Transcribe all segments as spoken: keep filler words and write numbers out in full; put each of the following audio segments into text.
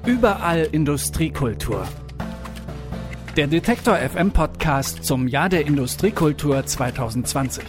Überall Industriekultur. Der Detektor F M Podcast zum Jahr der Industriekultur zwanzig zwanzig.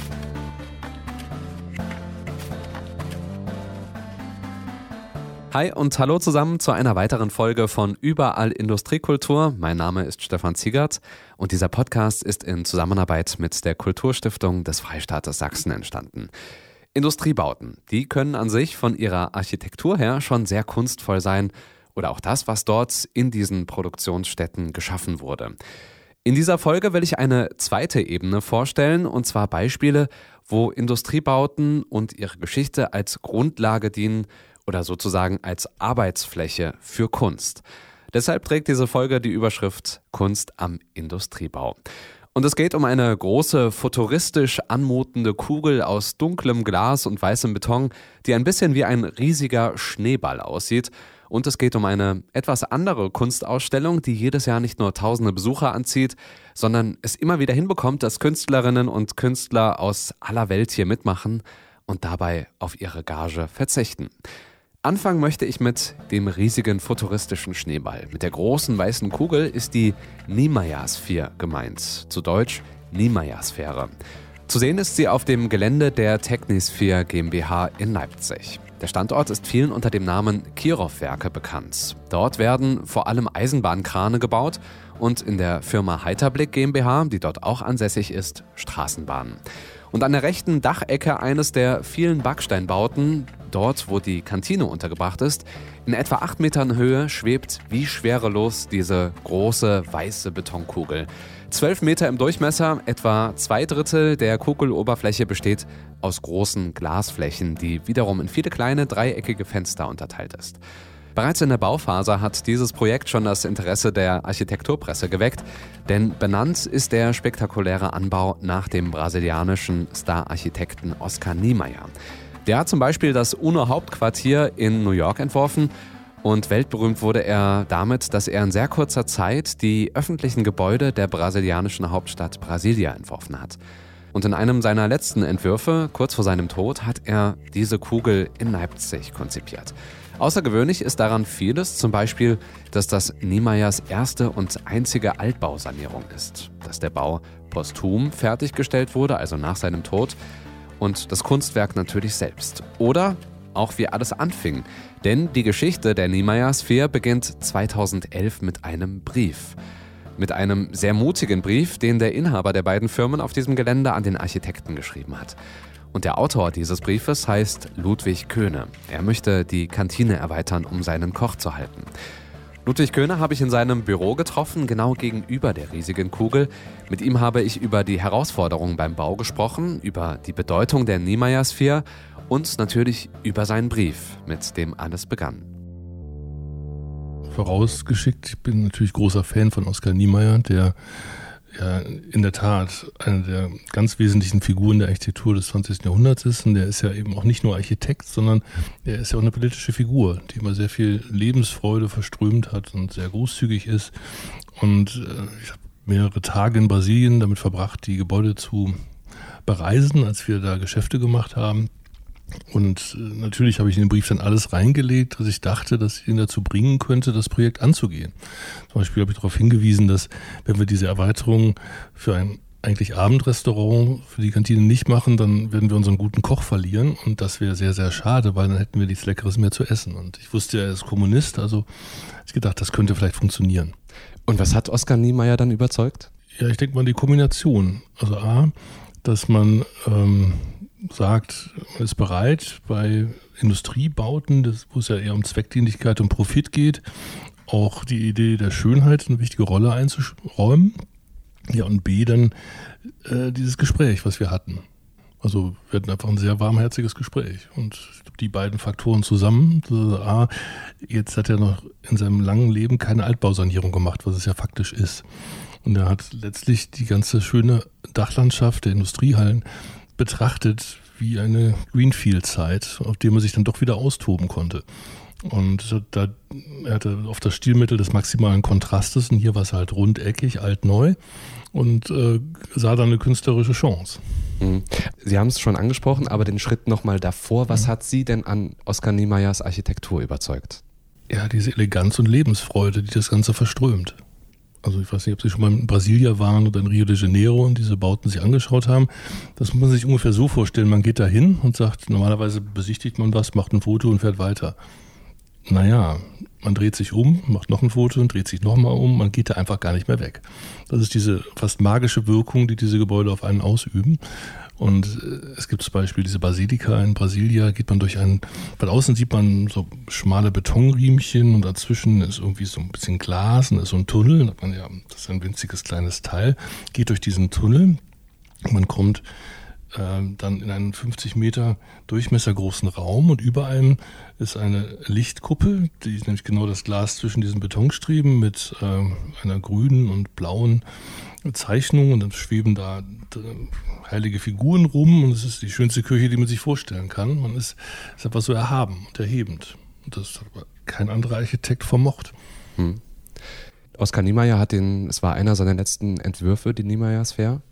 Hi und hallo zusammen zu einer weiteren Folge von Überall Industriekultur. Mein Name ist Stefan Ziegert und dieser Podcast ist in Zusammenarbeit mit der Kulturstiftung des Freistaates Sachsen entstanden. Industriebauten, die können an sich von ihrer Architektur her schon sehr kunstvoll sein oder auch das, was dort in diesen Produktionsstätten geschaffen wurde. In dieser Folge will ich eine zweite Ebene vorstellen, und zwar Beispiele, wo Industriebauten und ihre Geschichte als Grundlage dienen oder sozusagen als Arbeitsfläche für Kunst. Deshalb trägt diese Folge die Überschrift Kunst am Industriebau. Und es geht um eine große, futuristisch anmutende Kugel aus dunklem Glas und weißem Beton, die ein bisschen wie ein riesiger Schneeball aussieht. Und es geht um eine etwas andere Kunstausstellung, die jedes Jahr nicht nur tausende Besucher anzieht, sondern es immer wieder hinbekommt, dass Künstlerinnen und Künstler aus aller Welt hier mitmachen und dabei auf ihre Gage verzichten. Anfangen möchte ich mit dem riesigen futuristischen Schneeball. Mit der großen weißen Kugel ist die Niemeyer-Sphäre gemeint, zu Deutsch Niemeyer-Sphäre. Zu sehen ist sie auf dem Gelände der Technisphere GmbH in Leipzig. Der Standort ist vielen unter dem Namen Kirov-Werke bekannt. Dort werden vor allem Eisenbahnkrane gebaut und in der Firma Heiterblick GmbH, die dort auch ansässig ist, Straßenbahnen. Und an der rechten Dachecke eines der vielen Backsteinbauten, dort wo die Kantine untergebracht ist, in etwa acht Metern Höhe schwebt wie schwerelos diese große weiße Betonkugel. Zwölf Meter im Durchmesser, etwa zwei Drittel der Kugeloberfläche besteht aus großen Glasflächen, die wiederum in viele kleine dreieckige Fenster unterteilt ist. Bereits in der Bauphase hat dieses Projekt schon das Interesse der Architekturpresse geweckt, denn benannt ist der spektakuläre Anbau nach dem brasilianischen Star-Architekten Oscar Niemeyer. Der hat zum Beispiel das UNO-Hauptquartier in New York entworfen und weltberühmt wurde er damit, dass er in sehr kurzer Zeit die öffentlichen Gebäude der brasilianischen Hauptstadt Brasilia entworfen hat. Und in einem seiner letzten Entwürfe, kurz vor seinem Tod, hat er diese Kugel in Leipzig konzipiert. Außergewöhnlich ist daran vieles, zum Beispiel, dass das Niemeyers erste und einzige Altbausanierung ist, dass der Bau posthum fertiggestellt wurde, also nach seinem Tod, und das Kunstwerk natürlich selbst. Oder auch wie alles anfing, denn die Geschichte der Niemeyer-Sphäre beginnt zweitausendelf mit einem Brief. Mit einem sehr mutigen Brief, den der Inhaber der beiden Firmen auf diesem Gelände an den Architekten geschrieben hat. Und der Autor dieses Briefes heißt Ludwig Köhne. Er möchte die Kantine erweitern, um seinen Koch zu halten. Ludwig Köhne habe ich in seinem Büro getroffen, genau gegenüber der riesigen Kugel. Mit ihm habe ich über die Herausforderungen beim Bau gesprochen, über die Bedeutung der Niemeyer-Sphäre und natürlich über seinen Brief, mit dem alles begann. Vorausgeschickt, ich bin natürlich großer Fan von Oscar Niemeyer, der ja in der Tat eine der ganz wesentlichen Figuren der Architektur des zwanzigsten Jahrhunderts ist. Und der ist ja eben auch nicht nur Architekt, sondern er ist ja auch eine politische Figur, die immer sehr viel Lebensfreude verströmt hat und sehr großzügig ist. Und äh, ich habe mehrere Tage in Brasilien damit verbracht, die Gebäude zu bereisen, als wir da Geschäfte gemacht haben. Und äh, natürlich habe ich in den Brief dann alles reingelegt, was ich dachte, dass ich ihn dazu bringen könnte, das Projekt anzugehen. Zum Beispiel habe ich darauf hingewiesen, dass wenn wir diese Erweiterung für ein eigentlich Abendrestaurant für die Kantine nicht machen, dann werden wir unseren guten Koch verlieren und das wäre sehr, sehr schade, weil dann hätten wir nichts Leckeres mehr zu essen. Und ich wusste, er ist Kommunist, also habe ich gedacht, das könnte vielleicht funktionieren. Und was hat Oscar Niemeyer dann überzeugt? Ja, ich denke mal die Kombination. Also A, dass man ähm, sagt, man ist bereit, bei Industriebauten, das, wo es ja eher um Zweckdienlichkeit und Profit geht, auch die Idee der Schönheit eine wichtige Rolle einzuräumen. Ja, und B, dann äh, dieses Gespräch, was wir hatten. Also wir hatten einfach ein sehr warmherziges Gespräch. Und die beiden Faktoren zusammen, also A, jetzt hat er noch in seinem langen Leben keine Altbausanierung gemacht, was es ja faktisch ist. Und er hat letztlich die ganze schöne Dachlandschaft der Industriehallen betrachtet wie eine Greenfield-Zeit, auf der man sich dann doch wieder austoben konnte. Und da, er hatte oft das Stilmittel des maximalen Kontrastes und hier war es halt rundeckig, alt-neu und äh, sah dann eine künstlerische Chance. Sie haben es schon angesprochen, aber den Schritt nochmal davor, was hat Sie denn an Oscar Niemeyers Architektur überzeugt? ja, diese Eleganz und Lebensfreude, die das Ganze verströmt. Also ich weiß nicht, ob Sie schon mal in Brasilia waren oder in Rio de Janeiro und diese Bauten sich angeschaut haben. Das muss man sich ungefähr so vorstellen. Man geht da hin und sagt, normalerweise besichtigt man was, macht ein Foto und fährt weiter. Naja, man dreht sich um, macht noch ein Foto und dreht sich nochmal um. Man geht da einfach gar nicht mehr weg. Das ist diese fast magische Wirkung, die diese Gebäude auf einen ausüben. Und es gibt zum Beispiel diese Basilika in Brasilia, geht man durch einen, von außen sieht man so schmale Betonriemchen und dazwischen ist irgendwie so ein bisschen Glas und ist so ein Tunnel. Da hat man ja, das ist ein winziges kleines Teil, geht durch diesen Tunnel. Man kommt äh, dann in einen fünfzig Meter Durchmesser großen Raum und über einem ist eine Lichtkuppel, die ist nämlich genau das Glas zwischen diesen Betonstreben mit äh, einer grünen und blauen Zeichnung und dann schweben da heilige Figuren rum und es ist die schönste Kirche, die man sich vorstellen kann. Man ist, ist einfach so erhaben und erhebend. Und das hat aber kein anderer Architekt vermocht. Hm. Oskar Niemeyer hat den, es war einer seiner letzten Entwürfe, die Niemeyer-Sphäre.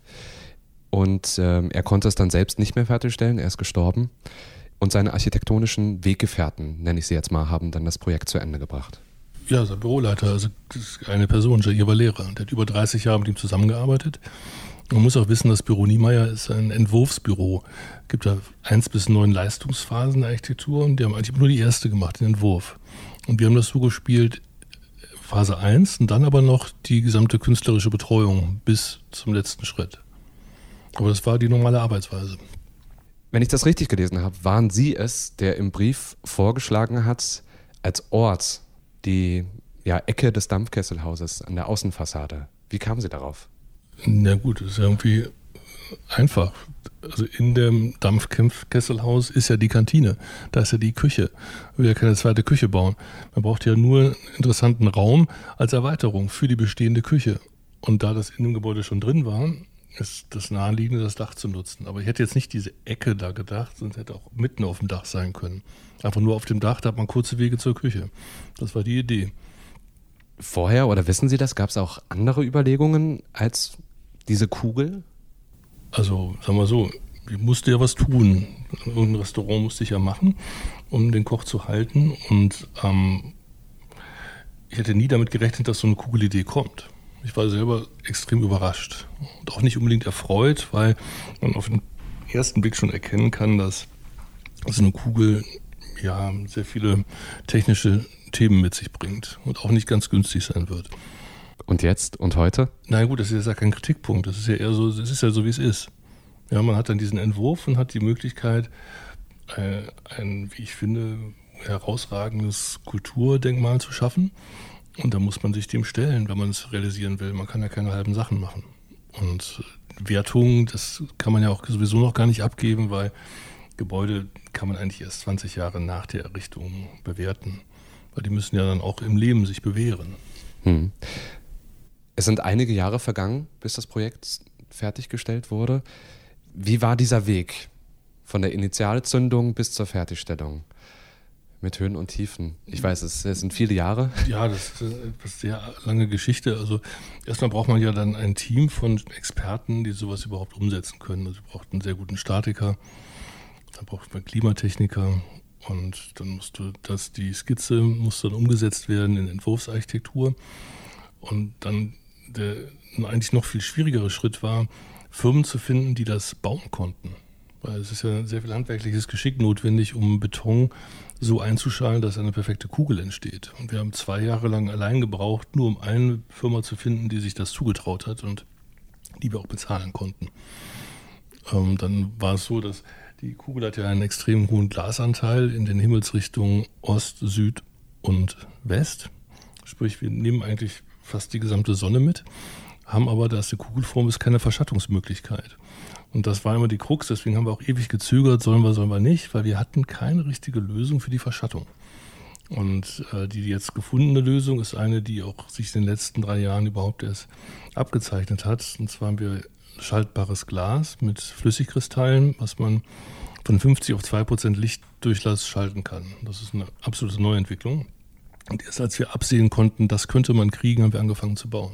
Und ähm, er konnte es dann selbst nicht mehr fertigstellen, er ist gestorben. Und seine architektonischen Weggefährten, nenne ich sie jetzt mal, haben dann das Projekt zu Ende gebracht. Ja, sein Büroleiter, also das ist eine Person, Jair Valera, der hat über dreißig Jahre mit ihm zusammengearbeitet. Man muss auch wissen, das Büro Niemeyer ist ein Entwurfsbüro. Es gibt da eins bis neun Leistungsphasen der Architektur und die haben eigentlich nur die erste gemacht, den Entwurf. Und wir haben das so gespielt, Phase eins und dann aber noch die gesamte künstlerische Betreuung bis zum letzten Schritt. Aber das war die normale Arbeitsweise. Wenn ich das richtig gelesen habe, waren Sie es, der im Brief vorgeschlagen hat, als Ort die ja, Ecke des Dampfkesselhauses an der Außenfassade. Wie kamen Sie darauf? Na gut, das ist ja irgendwie einfach. Also in dem Dampfkesselhaus ist ja die Kantine, da ist ja die Küche. Man will ja keine zweite Küche bauen. Man braucht ja nur einen interessanten Raum als Erweiterung für die bestehende Küche. Und da das in dem Gebäude schon drin war, ist das naheliegende, das Dach zu nutzen. Aber ich hätte jetzt nicht diese Ecke da gedacht, sonst hätte auch mitten auf dem Dach sein können. Einfach nur auf dem Dach, da hat man kurze Wege zur Küche. Das war die Idee. Vorher, oder wissen Sie das, gab es auch andere Überlegungen als diese Kugel? Also, sagen wir so, ich musste ja was tun. Irgendein Restaurant musste ich ja machen, um den Koch zu halten. Und ähm, ich hätte nie damit gerechnet, dass so eine Kugelidee kommt. Ich war selber extrem überrascht und auch nicht unbedingt erfreut, weil man auf den ersten Blick schon erkennen kann, dass so eine Kugel ja sehr viele technische Themen mit sich bringt und auch nicht ganz günstig sein wird. Und jetzt und heute? Na gut, das ist ja kein Kritikpunkt. Das ist ja eher so, es ist ja so, wie es ist. Ja, man hat dann diesen Entwurf und hat die Möglichkeit, äh, ein, wie ich finde, herausragendes Kulturdenkmal zu schaffen. Und da muss man sich dem stellen, wenn man es realisieren will. Man kann ja keine halben Sachen machen. Und Wertung, das kann man ja auch sowieso noch gar nicht abgeben, weil Gebäude kann man eigentlich erst zwanzig Jahre nach der Errichtung bewerten. Weil die müssen ja dann auch im Leben sich bewähren. Hm. Es sind einige Jahre vergangen, bis das Projekt fertiggestellt wurde. Wie war dieser Weg von der Initialzündung bis zur Fertigstellung? Mit Höhen und Tiefen. Ich weiß, es, es sind viele Jahre. Ja, das ist eine sehr lange Geschichte. Also erstmal braucht man ja dann ein Team von Experten, die sowas überhaupt umsetzen können. Also man braucht einen sehr guten Statiker, dann braucht man Klimatechniker und dann musst du, dass die Skizze muss dann umgesetzt werden in Entwurfsarchitektur. Und dann der eigentlich noch viel schwierigere Schritt war, Firmen zu finden, die das bauen konnten. Weil es ist ja sehr viel handwerkliches Geschick notwendig, um Beton so einzuschalen, dass eine perfekte Kugel entsteht. Und wir haben zwei Jahre lang allein gebraucht, nur um eine Firma zu finden, die sich das zugetraut hat und die wir auch bezahlen konnten. Ähm, dann war es so, dass die Kugel hat ja einen extrem hohen Glasanteil in den Himmelsrichtungen Ost, Süd und West. Sprich, wir nehmen eigentlich fast die gesamte Sonne mit, haben aber, da es eine Kugelform ist, keine Verschattungsmöglichkeit. Und das war immer die Krux, deswegen haben wir auch ewig gezögert, sollen wir, sollen wir nicht, weil wir hatten keine richtige Lösung für die Verschattung. Und äh, die jetzt gefundene Lösung ist eine, die auch sich in den letzten drei Jahren überhaupt erst abgezeichnet hat. Und zwar haben wir schaltbares Glas mit Flüssigkristallen, was man von fünfzig auf zwei Prozent Lichtdurchlass schalten kann. Das ist eine absolute Neuentwicklung. Und erst als wir absehen konnten, das könnte man kriegen, haben wir angefangen zu bauen.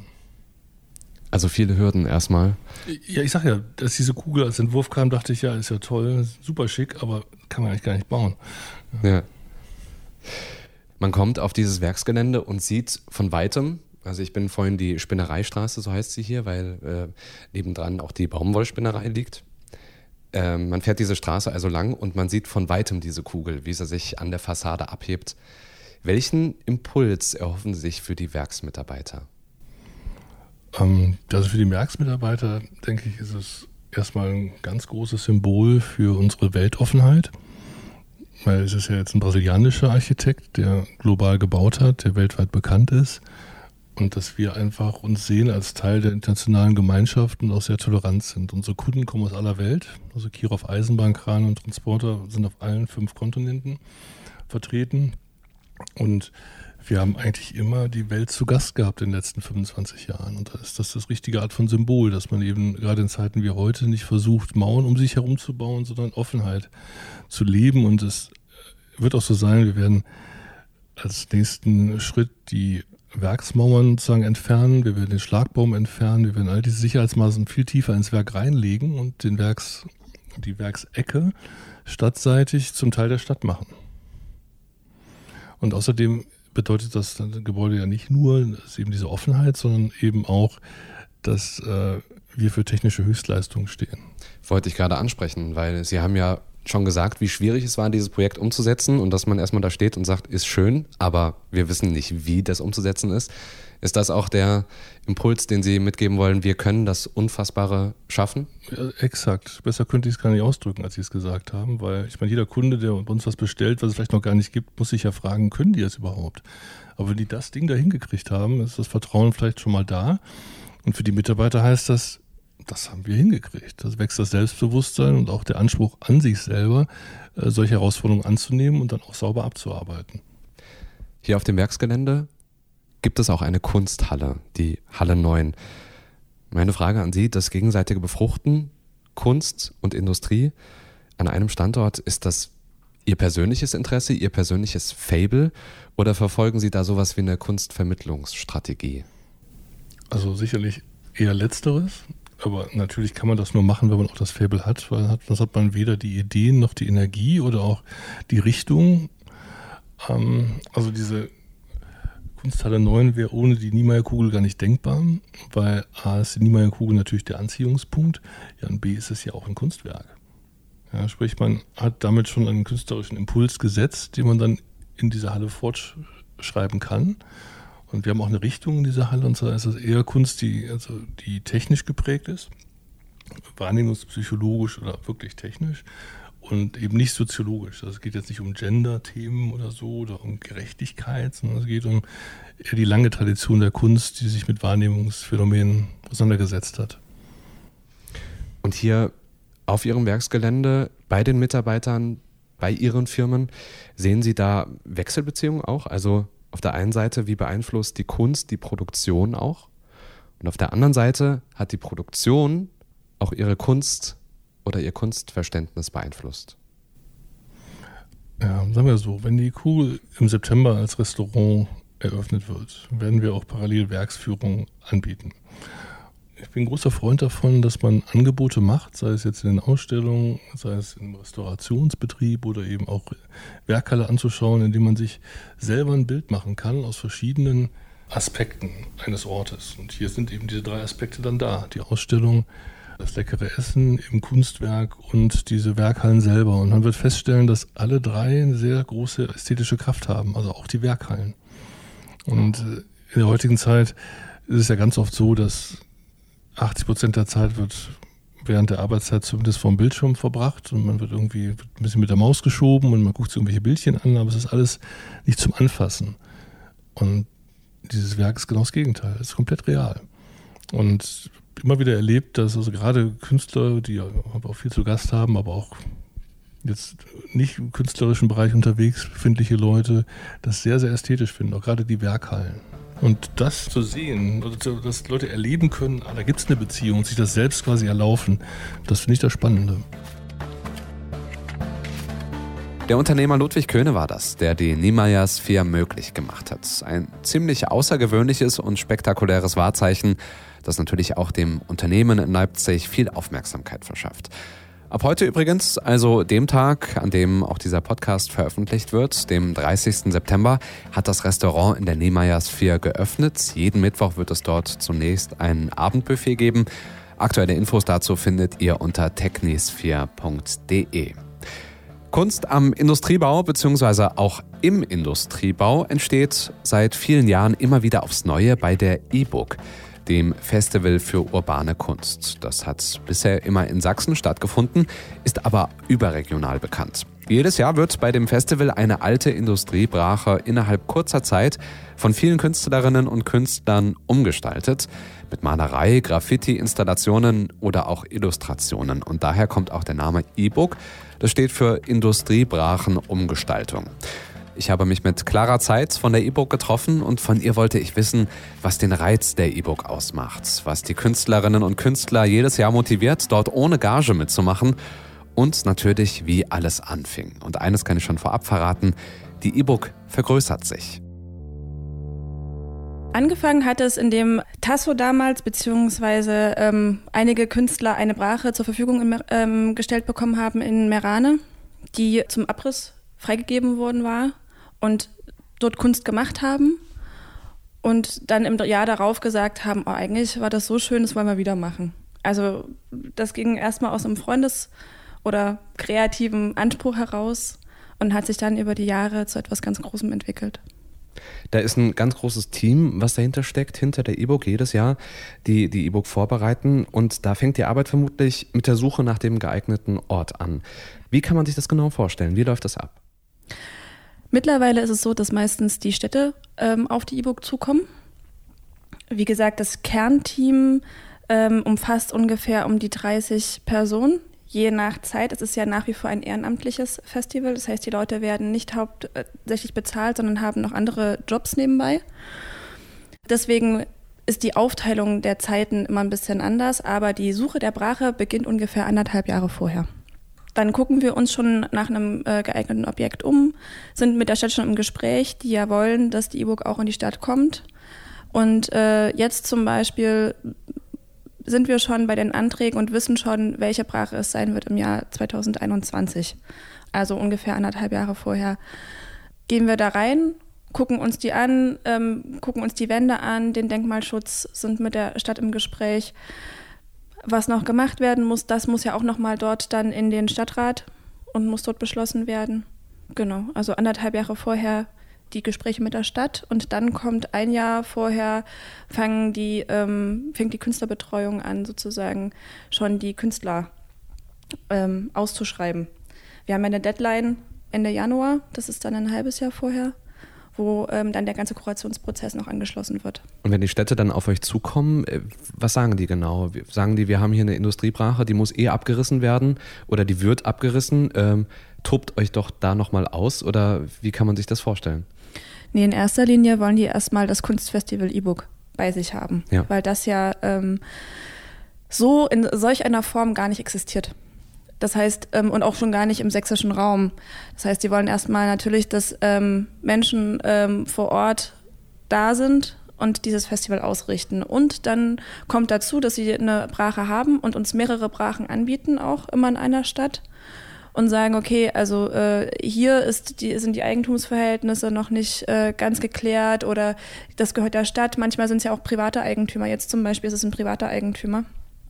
Also viele Hürden erstmal. Ja, ich sag ja, als diese Kugel als Entwurf kam, dachte ich, ja, ist ja toll, super schick, aber kann man eigentlich gar nicht bauen. Ja. Man kommt auf dieses Werksgelände und sieht von Weitem, also ich bin vorhin die Spinnereistraße, so heißt sie hier, weil äh, nebendran auch die Baumwollspinnerei liegt. Ähm, man fährt diese Straße also lang und man sieht von Weitem diese Kugel, wie sie sich an der Fassade abhebt. Welchen Impuls erhoffen Sie sich für die Werksmitarbeiter? Ähm, also für die Werksmitarbeiter, denke ich, ist es erstmal ein ganz großes Symbol für unsere Weltoffenheit. Weil es ist ja jetzt ein brasilianischer Architekt, der global gebaut hat, der weltweit bekannt ist. Und dass wir einfach uns sehen als Teil der internationalen Gemeinschaft und auch sehr tolerant sind. Unsere Kunden kommen aus aller Welt. Also Kirov Eisenbahnkran und Transporter sind auf allen fünf Kontinenten vertreten. Und wir haben eigentlich immer die Welt zu Gast gehabt in den letzten fünfundzwanzig Jahren. Und da ist das das richtige Art von Symbol, dass man eben gerade in Zeiten wie heute nicht versucht, Mauern um sich herum zu bauen, sondern Offenheit zu leben. Und es wird auch so sein, wir werden als nächsten Schritt die Werksmauern sozusagen entfernen, wir werden den Schlagbaum entfernen, wir werden all diese Sicherheitsmaßnahmen viel tiefer ins Werk reinlegen und den Werks, die Werksecke stadtseitig zum Teil der Stadt machen. Und außerdem bedeutet das Gebäude ja nicht nur dass eben diese Offenheit, sondern eben auch, dass äh, wir für technische Höchstleistungen stehen. Wollte ich gerade ansprechen, weil Sie haben ja schon gesagt, wie schwierig es war, dieses Projekt umzusetzen und dass man erstmal da steht und sagt, ist schön, aber wir wissen nicht, wie das umzusetzen ist. Ist das auch der Impuls, den Sie mitgeben wollen, wir können das Unfassbare schaffen? Ja, exakt. Besser könnte ich es gar nicht ausdrücken, als Sie es gesagt haben, weil ich meine, jeder Kunde, der bei uns was bestellt, was es vielleicht noch gar nicht gibt, muss sich ja fragen, können die das überhaupt? Aber wenn die das Ding da hingekriegt haben, ist das Vertrauen vielleicht schon mal da. Und für die Mitarbeiter heißt das, das haben wir hingekriegt. Das wächst das Selbstbewusstsein und auch der Anspruch an sich selber, äh, solche Herausforderungen anzunehmen und dann auch sauber abzuarbeiten. Hier auf dem Werksgelände gibt es auch eine Kunsthalle, die Halle neun. Meine Frage an Sie, das gegenseitige Befruchten, Kunst und Industrie an einem Standort, ist das Ihr persönliches Interesse, Ihr persönliches Faible oder verfolgen Sie da sowas wie eine Kunstvermittlungsstrategie? Also sicherlich eher Letzteres. Aber natürlich kann man das nur machen, wenn man auch das Faible hat, weil das hat man weder die Ideen noch die Energie oder auch die Richtung. Ähm, also diese Kunsthalle neun wäre ohne die Niemeyer-Kugel gar nicht denkbar, weil A ist die Niemeyer-Kugel natürlich der Anziehungspunkt, ja, und B ist es ja auch ein Kunstwerk. Ja, sprich, man hat damit schon einen künstlerischen Impuls gesetzt, den man dann in dieser Halle fortschreiben kann. Und wir haben auch eine Richtung in dieser Halle, und zwar ist das eher Kunst, die, also die technisch geprägt ist, wahrnehmungspsychologisch oder wirklich technisch und eben nicht soziologisch. Also es geht jetzt nicht um Gender-Themen oder so oder um Gerechtigkeit, sondern es geht um eher die lange Tradition der Kunst, die sich mit Wahrnehmungsphänomenen auseinandergesetzt hat. Und hier auf Ihrem Werksgelände, bei den Mitarbeitern, bei Ihren Firmen, sehen Sie da Wechselbeziehungen auch? Also auf der einen Seite, wie beeinflusst die Kunst die Produktion auch? Und auf der anderen Seite hat die Produktion auch ihre Kunst oder ihr Kunstverständnis beeinflusst? Ja, sagen wir so, wenn die Kugel im September als Restaurant eröffnet wird, werden wir auch parallel Werksführungen anbieten. Ich bin ein großer Freund davon, dass man Angebote macht, sei es jetzt in den Ausstellungen, sei es im Restaurationsbetrieb oder eben auch Werkhalle anzuschauen, indem man sich selber ein Bild machen kann aus verschiedenen Aspekten eines Ortes. Und hier sind eben diese drei Aspekte dann da. Die Ausstellung, das leckere Essen im Kunstwerk und diese Werkhallen selber. Und man wird feststellen, dass alle drei eine sehr große ästhetische Kraft haben, also auch die Werkhallen. Und in der heutigen Zeit ist es ja ganz oft so, dass achtzig Prozent der Zeit wird während der Arbeitszeit zumindest vom Bildschirm verbracht und man wird irgendwie wird ein bisschen mit der Maus geschoben und man guckt sich irgendwelche Bildchen an, aber es ist alles nicht zum Anfassen. Und dieses Werk ist genau das Gegenteil, es ist komplett real. Und immer wieder erlebt, dass also gerade Künstler, die auch viel zu Gast haben, aber auch jetzt nicht im künstlerischen Bereich unterwegs befindliche Leute, das sehr, sehr ästhetisch finden, auch gerade die Werkhallen. Und das zu sehen, dass Leute erleben können, ah, da gibt es eine Beziehung und sich das selbst quasi erlaufen, das finde ich das Spannende. Der Unternehmer Ludwig Köhne war das, der die Niemeyer Sphere möglich gemacht hat. Ein ziemlich außergewöhnliches und spektakuläres Wahrzeichen, das natürlich auch dem Unternehmen in Leipzig viel Aufmerksamkeit verschafft. Ab heute übrigens, also dem Tag, an dem auch dieser Podcast veröffentlicht wird, dem dreißigsten September, hat das Restaurant in der Niemeyer-Sphere geöffnet. Jeden Mittwoch wird es dort zunächst ein Abendbuffet geben. Aktuelle Infos dazu findet ihr unter technisphere punkt de. Kunst am Industriebau bzw. auch im Industriebau entsteht seit vielen Jahren immer wieder aufs Neue bei der E-Book, dem Festival für urbane Kunst. Das hat bisher immer in Sachsen stattgefunden, ist aber überregional bekannt. Jedes Jahr wird bei dem Festival eine alte Industriebrache innerhalb kurzer Zeit von vielen Künstlerinnen und Künstlern umgestaltet, mit Malerei, Graffiti, Installationen oder auch Illustrationen. Und daher kommt auch der Name E-Book. Das steht für Industriebrachenumgestaltung. Ich habe mich mit Clara Zeitz von der E-Book getroffen und von ihr wollte ich wissen, was den Reiz der E-Book ausmacht, was die Künstlerinnen und Künstler jedes Jahr motiviert, dort ohne Gage mitzumachen und natürlich, wie alles anfing. Und eines kann ich schon vorab verraten, die E-Book vergrößert sich. Angefangen hat es, indem Tasso damals beziehungsweise ähm, einige Künstler eine Brache zur Verfügung im, ähm, gestellt bekommen haben in Merane, die zum Abriss freigegeben worden war und dort Kunst gemacht haben und dann im Jahr darauf gesagt haben, oh, eigentlich war das so schön, das wollen wir wieder machen. Also das ging erstmal aus einem Freundes- oder kreativen Anspruch heraus und hat sich dann über die Jahre zu etwas ganz Großem entwickelt. Da ist ein ganz großes Team, was dahinter steckt, hinter der E-Book jedes Jahr, die die E-Book vorbereiten. Und da fängt die Arbeit vermutlich mit der Suche nach dem geeigneten Ort an. Wie kann man sich das genau vorstellen? Wie läuft das ab? Mittlerweile ist es so, dass meistens die Städte ähm, auf die E-Book zukommen. Wie gesagt, das Kernteam ähm, umfasst ungefähr um die dreißig Personen. Je nach Zeit, es ist ja nach wie vor ein ehrenamtliches Festival, das heißt, die Leute werden nicht hauptsächlich bezahlt, sondern haben noch andere Jobs nebenbei. Deswegen ist die Aufteilung der Zeiten immer ein bisschen anders, aber die Suche der Brache beginnt ungefähr anderthalb Jahre vorher. Dann gucken wir uns schon nach einem äh, geeigneten Objekt um, sind mit der Stadt schon im Gespräch, die ja wollen, dass die E-Book auch in die Stadt kommt. Und äh, jetzt zum Beispiel sind wir schon bei den Anträgen und wissen schon, welche Brache es sein wird im Jahr zweitausendeinundzwanzig. Also ungefähr anderthalb Jahre vorher. Gehen wir da rein, gucken uns die an, ähm, gucken uns die Wände an, den Denkmalschutz, sind mit der Stadt im Gespräch. Was noch gemacht werden muss, das muss ja auch nochmal dort dann in den Stadtrat und muss dort beschlossen werden. Genau, also anderthalb Jahre vorher die Gespräche mit der Stadt und dann kommt ein Jahr vorher, fangen die, ähm, fängt die Künstlerbetreuung an, sozusagen schon die Künstler ähm, auszuschreiben. Wir haben eine Deadline Ende Januar, das ist dann ein halbes Jahr vorher, wo ähm, dann der ganze Kurationsprozess noch angeschlossen wird. Und wenn die Städte dann auf euch zukommen, was sagen die genau? Sagen die, wir haben hier eine Industriebrache, die muss eh abgerissen werden oder die wird abgerissen, ähm, tobt euch doch da nochmal aus oder wie kann man sich das vorstellen? Nee, in erster Linie wollen die erstmal das Kunstfestival E-Book bei sich haben, ja. Weil das ja ähm, so in solch einer Form gar nicht existiert. Das heißt, ähm, und auch schon gar nicht im sächsischen Raum. Das heißt, die wollen erstmal natürlich, dass ähm, Menschen ähm, vor Ort da sind und dieses Festival ausrichten. Und dann kommt dazu, dass sie eine Brache haben und uns mehrere Brachen anbieten, auch immer in einer Stadt. Und sagen, okay, also äh, hier ist die, sind die Eigentumsverhältnisse noch nicht äh, ganz geklärt oder das gehört der Stadt. Manchmal sind es ja auch private Eigentümer. Jetzt zum Beispiel ist es ein privater Eigentümer.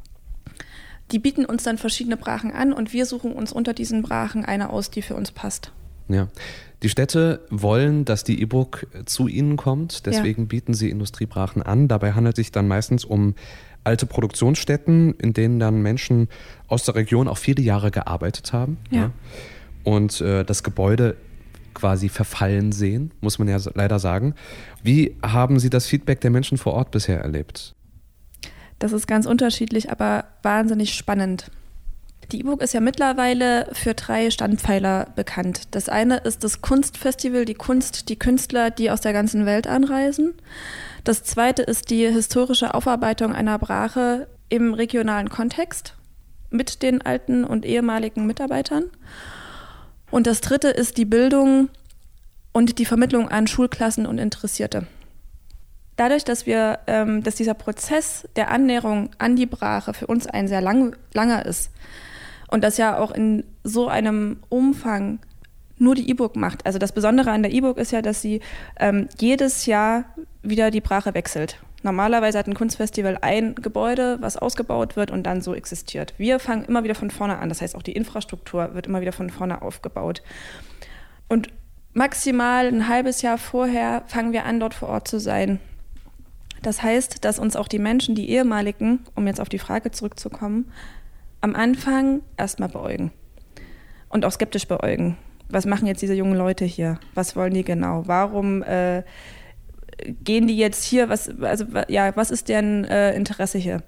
Die bieten uns dann verschiedene Brachen an und wir suchen uns unter diesen Brachen eine aus, die für uns passt. Ja, die Städte wollen, dass die E-Book zu ihnen kommt, deswegen ja. bieten sie Industriebrachen an. Dabei handelt es sich dann meistens um alte Produktionsstätten, in denen dann Menschen aus der Region auch viele Jahre gearbeitet haben. Ja. Ja. Und äh, das Gebäude quasi verfallen sehen, muss man ja leider sagen. Wie haben Sie das Feedback der Menschen vor Ort bisher erlebt? Das ist ganz unterschiedlich, aber wahnsinnig spannend. Die E-Book ist ja mittlerweile für drei Standpfeiler bekannt. Das eine ist das Kunstfestival, die Kunst, die Künstler, die aus der ganzen Welt anreisen. Das zweite ist die historische Aufarbeitung einer Brache im regionalen Kontext mit den alten und ehemaligen Mitarbeitern. Und das dritte ist die Bildung und die Vermittlung an Schulklassen und Interessierte. Dadurch, dass wir, ähm, dass dieser Prozess der Annäherung an die Brache für uns ein sehr lang, langer ist Und das ja auch in so einem Umfang nur die E-Book macht. Also das Besondere an der E-Book ist ja, dass sie ähm, jedes Jahr wieder die Brache wechselt. Normalerweise hat ein Kunstfestival ein Gebäude, was ausgebaut wird und dann so existiert. Wir fangen immer wieder von vorne an. Das heißt, auch die Infrastruktur wird immer wieder von vorne aufgebaut. Und maximal ein halbes Jahr vorher fangen wir an, dort vor Ort zu sein. Das heißt, dass uns auch die Menschen, die ehemaligen, um jetzt auf die Frage zurückzukommen, am Anfang erstmal beäugen. Und auch skeptisch beäugen. Was machen jetzt diese jungen Leute hier? Was wollen die genau? Warum äh, gehen die jetzt hier? Was, also, ja, was ist deren äh, Interesse hier?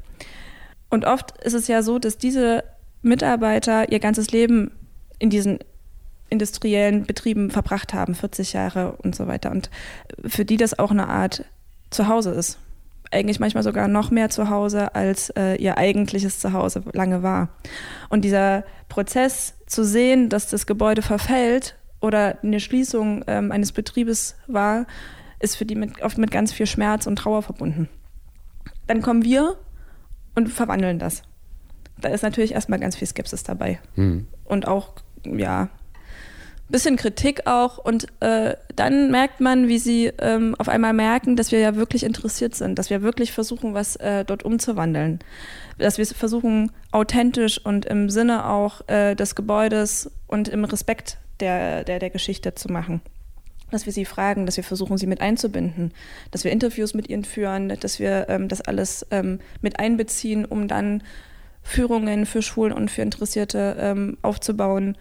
Und oft ist es ja so, dass diese Mitarbeiter ihr ganzes Leben in diesen industriellen Betrieben verbracht haben, vierzig Jahre und so weiter. Und für die das auch eine Art Zuhause ist. Eigentlich manchmal sogar noch mehr Zuhause, als äh, ihr eigentliches Zuhause lange war. Und dieser Prozess zu sehen, dass das Gebäude verfällt oder eine Schließung ähm, eines Betriebes war, ist für die mit, oft mit ganz viel Schmerz und Trauer verbunden. Dann kommen wir und verwandeln das. Da ist natürlich erstmal ganz viel Skepsis dabei. Mhm. Und auch, ja, ein bisschen Kritik auch. Und äh, dann merkt man, wie sie ähm, auf einmal merken, dass wir ja wirklich interessiert sind, dass wir wirklich versuchen, was äh, dort umzuwandeln. Dass wir versuchen, authentisch und im Sinne auch äh, des Gebäudes und im Respekt der, der, der Geschichte zu machen. Dass wir sie fragen, dass wir versuchen, sie mit einzubinden, dass wir Interviews mit ihnen führen, dass wir ähm, das alles ähm, mit einbeziehen, um dann Führungen für Schulen und für Interessierte ähm, aufzubauen.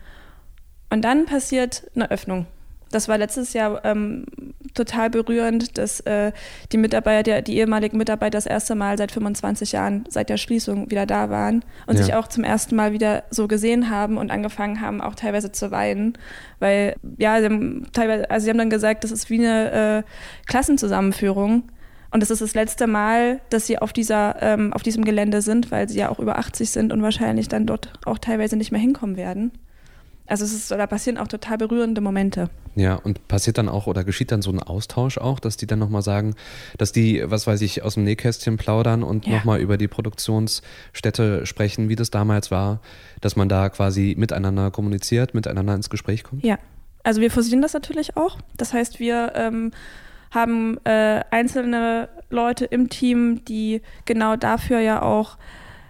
Und dann passiert eine Öffnung. Das war letztes Jahr ähm, total berührend, dass äh, die Mitarbeiter, die ehemaligen Mitarbeiter das erste Mal seit fünfundzwanzig Jahren, seit der Schließung wieder da waren und ja. sich auch zum ersten Mal wieder so gesehen haben und angefangen haben, auch teilweise zu weinen. Weil, ja, sie haben teilweise, also sie haben dann gesagt, das ist wie eine äh, Klassenzusammenführung. Und das ist das letzte Mal, dass sie auf, dieser, ähm, auf diesem Gelände sind, weil sie ja auch über achtzig sind und wahrscheinlich dann dort auch teilweise nicht mehr hinkommen werden. Also es ist, da passieren auch total berührende Momente. Ja, und passiert dann auch oder geschieht dann so ein Austausch auch, dass die dann nochmal sagen, dass die, was weiß ich, aus dem Nähkästchen plaudern und ja. nochmal über die Produktionsstätte sprechen, wie das damals war, dass man da quasi miteinander kommuniziert, miteinander ins Gespräch kommt? Ja, also wir forcieren das natürlich auch. Das heißt, wir ähm, haben äh, einzelne Leute im Team, die genau dafür ja auch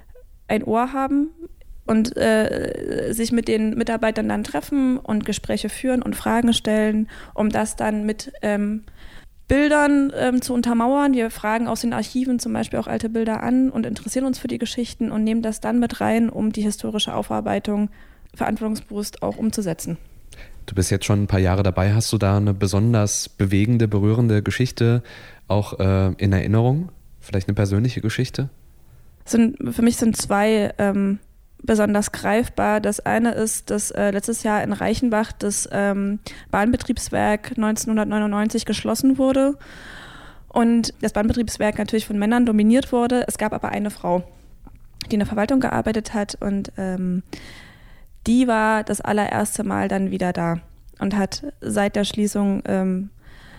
ein Ohr haben und äh, sich mit den Mitarbeitern dann treffen und Gespräche führen und Fragen stellen, um das dann mit ähm, Bildern ähm, zu untermauern. Wir fragen aus den Archiven zum Beispiel auch alte Bilder an und interessieren uns für die Geschichten und nehmen das dann mit rein, um die historische Aufarbeitung verantwortungsbewusst auch umzusetzen. Du bist jetzt schon ein paar Jahre dabei. Hast du da eine besonders bewegende, berührende Geschichte auch äh, in Erinnerung? Vielleicht eine persönliche Geschichte? Sind, für mich sind zwei ähm, besonders greifbar. Das eine ist, dass äh, letztes Jahr in Reichenbach das ähm, Bahnbetriebswerk neunzehnhundertneunundneunzig geschlossen wurde und das Bahnbetriebswerk natürlich von Männern dominiert wurde. Es gab aber eine Frau, die in der Verwaltung gearbeitet hat und ähm, die war das allererste Mal dann wieder da und hat seit der Schließung ähm,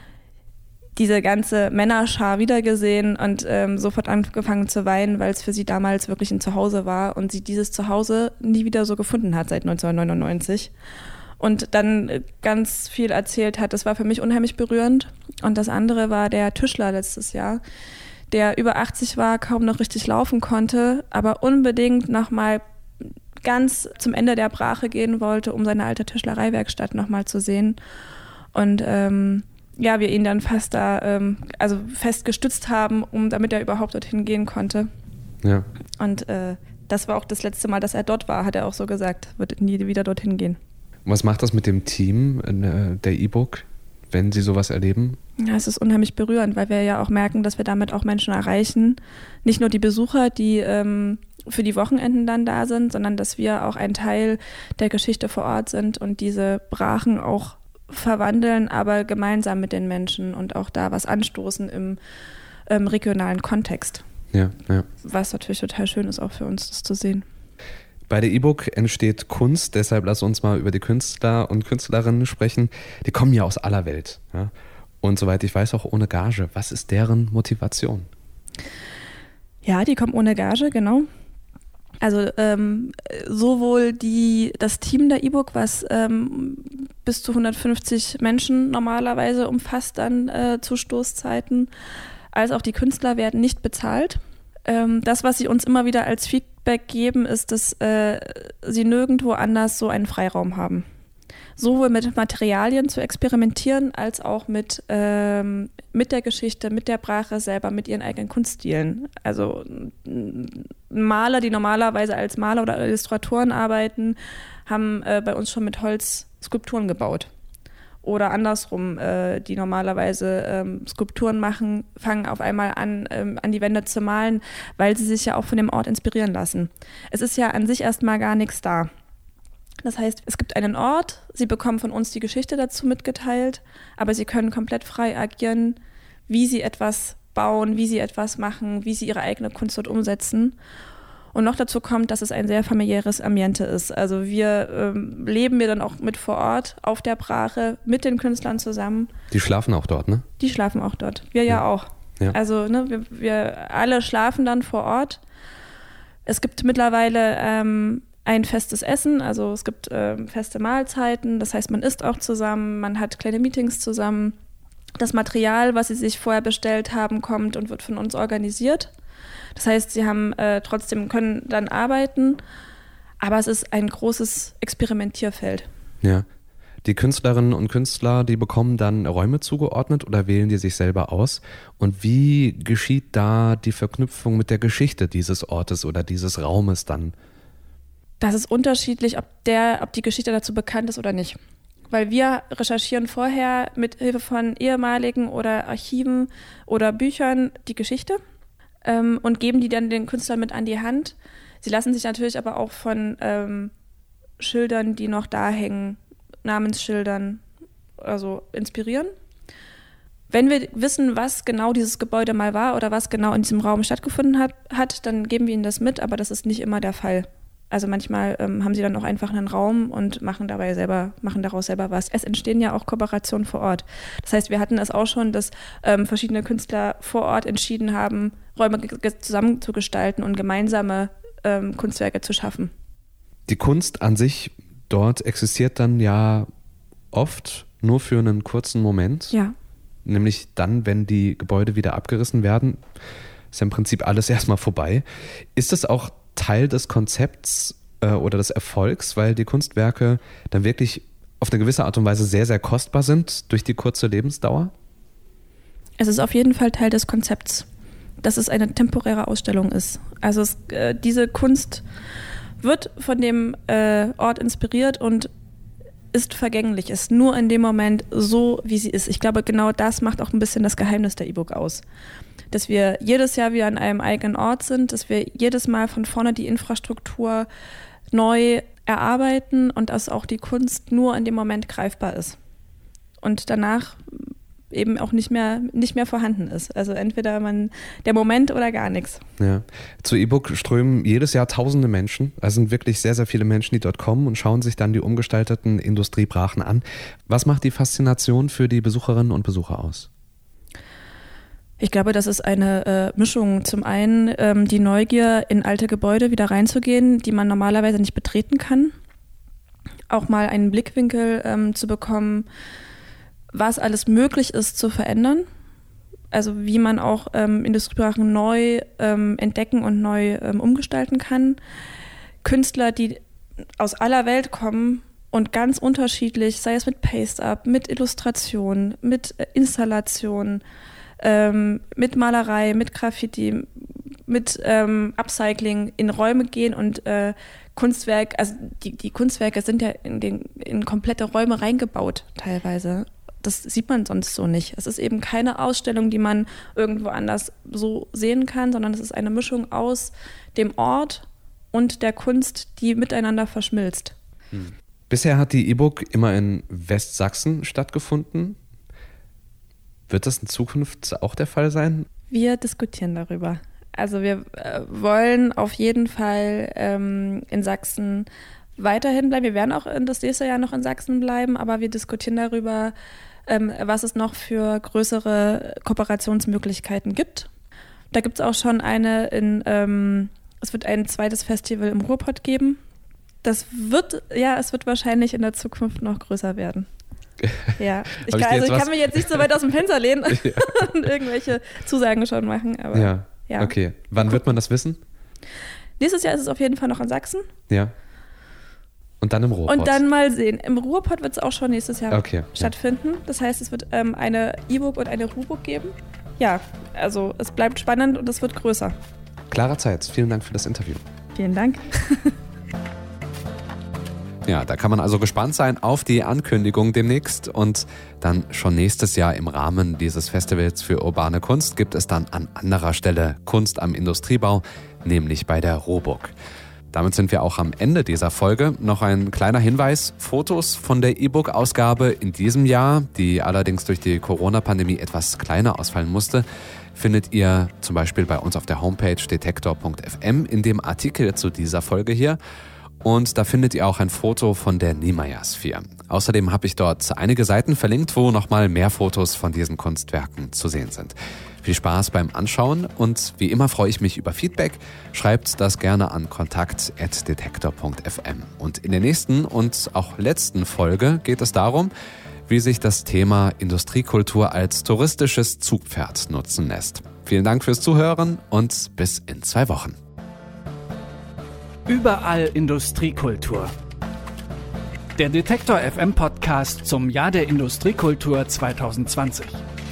diese ganze Männerschar wiedergesehen und ähm, sofort angefangen zu weinen, weil es für sie damals wirklich ein Zuhause war und sie dieses Zuhause nie wieder so gefunden hat seit neunzehnhundertneunundneunzig. Und dann ganz viel erzählt hat. Das war für mich unheimlich berührend. Und das andere war der Tischler letztes Jahr, der über achtzig war, kaum noch richtig laufen konnte, aber unbedingt nochmal ganz zum Ende der Brache gehen wollte, um seine alte Tischlereiwerkstatt nochmal zu sehen. Und ähm, ja, wir ihn dann fast da, ähm, also fest gestützt haben, um, damit er überhaupt dorthin gehen konnte. Ja. Und äh, das war auch das letzte Mal, dass er dort war, hat er auch so gesagt, wird nie wieder dorthin gehen. Was macht das mit dem Team äh, der E-Book, wenn sie sowas erleben? Ja, es ist unheimlich berührend, weil wir ja auch merken, dass wir damit auch Menschen erreichen. Nicht nur die Besucher, die ähm, für die Wochenenden dann da sind, sondern dass wir auch ein Teil der Geschichte vor Ort sind und diese Brachen auch verwandeln, aber gemeinsam mit den Menschen und auch da was anstoßen im ähm, regionalen Kontext. Ja, ja. Was natürlich total schön ist, auch für uns das zu sehen. Bei der E-Book entsteht Kunst, deshalb lass uns mal über die Künstler und Künstlerinnen sprechen. Die kommen ja aus aller Welt. Ja? Und soweit ich weiß, auch ohne Gage. Was ist deren Motivation? Ja, die kommen ohne Gage, genau. Also ähm, sowohl die, das Team der E-Book, was ähm, bis zu hundertfünfzig Menschen normalerweise umfasst dann äh, zu Stoßzeiten, als auch die Künstler werden nicht bezahlt. Ähm, das, was sie uns immer wieder als Feedback geben, ist, dass äh, sie nirgendwo anders so einen Freiraum haben. Sowohl mit Materialien zu experimentieren, als auch mit, ähm, mit der Geschichte, mit der Brache selber, mit ihren eigenen Kunststilen. Also Maler, die normalerweise als Maler oder Illustratoren arbeiten, haben äh, bei uns schon mit Holz Skulpturen gebaut. Oder andersrum, äh, die normalerweise ähm, Skulpturen machen, fangen auf einmal an, ähm, an die Wände zu malen, weil sie sich ja auch von dem Ort inspirieren lassen. Es ist ja an sich erstmal gar nichts da. Das heißt, es gibt einen Ort, sie bekommen von uns die Geschichte dazu mitgeteilt, aber sie können komplett frei agieren, wie sie etwas bauen, wie sie etwas machen, wie sie ihre eigene Kunst dort umsetzen. Und noch dazu kommt, dass es ein sehr familiäres Ambiente ist. Also wir ähm, leben wir dann auch mit vor Ort auf der Brache mit den Künstlern zusammen. Die schlafen auch dort, ne? Die schlafen auch dort. Wir ja, ja auch. Ja. Also ne, wir, wir alle schlafen dann vor Ort. Es gibt mittlerweile ähm, ein festes Essen, also es gibt ähm, feste Mahlzeiten. Das heißt, man isst auch zusammen, man hat kleine Meetings zusammen. Das Material, was sie sich vorher bestellt haben, kommt und wird von uns organisiert. Das heißt, sie haben äh, trotzdem können dann arbeiten, aber es ist ein großes Experimentierfeld. Ja. Die Künstlerinnen und Künstler, die bekommen dann Räume zugeordnet oder wählen die sich selber aus? Und wie geschieht da die Verknüpfung mit der Geschichte dieses Ortes oder dieses Raumes dann? Das ist unterschiedlich, ob der, ob die Geschichte dazu bekannt ist oder nicht. Weil wir recherchieren vorher mit Hilfe von ehemaligen oder Archiven oder Büchern die Geschichte ähm, und geben die dann den Künstlern mit an die Hand. Sie lassen sich natürlich aber auch von ähm, Schildern, die noch da hängen, Namensschildern, also inspirieren. Wenn wir wissen, was genau dieses Gebäude mal war oder was genau in diesem Raum stattgefunden hat, hat dann geben wir ihnen das mit, aber das ist nicht immer der Fall. Also manchmal ähm, haben sie dann auch einfach einen Raum und machen dabei selber, machen daraus selber was. Es entstehen ja auch Kooperationen vor Ort. Das heißt, wir hatten es auch schon, dass ähm, verschiedene Künstler vor Ort entschieden haben, Räume g- zusammen zu gestalten und gemeinsame ähm, Kunstwerke zu schaffen. Die Kunst an sich dort existiert dann ja oft nur für einen kurzen Moment. Ja. Nämlich dann, wenn die Gebäude wieder abgerissen werden, ist ja im Prinzip alles erstmal vorbei. Ist das auch Teil des Konzepts äh, oder des Erfolgs, weil die Kunstwerke dann wirklich auf eine gewisse Art und Weise sehr, sehr kostbar sind durch die kurze Lebensdauer? Es ist auf jeden Fall Teil des Konzepts, dass es eine temporäre Ausstellung ist. Also es, äh, diese Kunst wird von dem äh, Ort inspiriert und ist vergänglich, ist nur in dem Moment so, wie sie ist. Ich glaube, genau das macht auch ein bisschen das Geheimnis der E-Book aus. Dass wir jedes Jahr wieder an einem eigenen Ort sind, dass wir jedes Mal von vorne die Infrastruktur neu erarbeiten und dass auch die Kunst nur in dem Moment greifbar ist. Und danach eben auch nicht mehr, nicht mehr vorhanden ist. Also entweder man der Moment oder gar nichts. Ja. Zu E-Book strömen jedes Jahr tausende Menschen. Also sind wirklich sehr, sehr viele Menschen, die dort kommen und schauen sich dann die umgestalteten Industriebrachen an. Was macht die Faszination für die Besucherinnen und Besucher aus? Ich glaube, das ist eine äh, Mischung. Zum einen ähm, die Neugier, in alte Gebäude wieder reinzugehen, die man normalerweise nicht betreten kann. Auch mal einen Blickwinkel ähm, zu bekommen, was alles möglich ist zu verändern. Also wie man auch ähm, Industriebrachen neu ähm, entdecken und neu ähm, umgestalten kann. Künstler, die aus aller Welt kommen und ganz unterschiedlich, sei es mit Paste-Up, mit Illustration, mit äh, Installation, ähm, mit Malerei, mit Graffiti, mit ähm, Upcycling in Räume gehen und äh, Kunstwerk, also die, die Kunstwerke sind ja in, den, in komplette Räume reingebaut teilweise. Das sieht man sonst so nicht. Es ist eben keine Ausstellung, die man irgendwo anders so sehen kann, sondern es ist eine Mischung aus dem Ort und der Kunst, die miteinander verschmilzt. Hm. Bisher hat die E-Book immer in Westsachsen stattgefunden. Wird das in Zukunft auch der Fall sein? Wir diskutieren darüber. Also wir äh, wollen auf jeden Fall ähm, in Sachsen weiterhin bleiben. Wir werden auch in das nächste Jahr noch in Sachsen bleiben, aber wir diskutieren darüber, ähm, was es noch für größere Kooperationsmöglichkeiten gibt. Da gibt es auch schon eine in, ähm, Es wird ein zweites Festival im Ruhrpott geben. Das wird, ja, es wird wahrscheinlich in der Zukunft noch größer werden. Ja, ich kann, also ich kann mich jetzt nicht so weit aus dem Fenster lehnen ja. und irgendwelche Zusagen schon machen. Aber, ja. ja, okay. Wann wird man das wissen? Nächstes Jahr ist es auf jeden Fall noch in Sachsen. Ja. Und dann im Ruhrpott. Und dann mal sehen. Im Ruhrpott wird es auch schon nächstes Jahr okay, stattfinden. Ja. Das heißt, es wird ähm, eine E-Book und eine Ruhrbook geben. Ja, also es bleibt spannend und es wird größer. Clara Zeitz, vielen Dank für das Interview. Vielen Dank. Ja, da kann man also gespannt sein auf die Ankündigung demnächst und dann schon nächstes Jahr im Rahmen dieses Festivals für urbane Kunst gibt es dann an anderer Stelle Kunst am Industriebau, nämlich bei der Ruhrbook. Damit sind wir auch am Ende dieser Folge. Noch ein kleiner Hinweis, Fotos von der E-Book-Ausgabe in diesem Jahr, die allerdings durch die Corona-Pandemie etwas kleiner ausfallen musste, findet ihr zum Beispiel bei uns auf der Homepage detektor punkt f m in dem Artikel zu dieser Folge hier. Und da findet ihr auch ein Foto von der Niemeyer-Sphere. Außerdem habe ich dort einige Seiten verlinkt, wo nochmal mehr Fotos von diesen Kunstwerken zu sehen sind. Viel Spaß beim Anschauen und wie immer freue ich mich über Feedback. Schreibt das gerne an kontakt at detektor punkt f m. Und in der nächsten und auch letzten Folge geht es darum, wie sich das Thema Industriekultur als touristisches Zugpferd nutzen lässt. Vielen Dank fürs Zuhören und bis in zwei Wochen. Überall Industriekultur. Der Detektor F M Podcast zum Jahr der Industriekultur zwanzig zwanzig.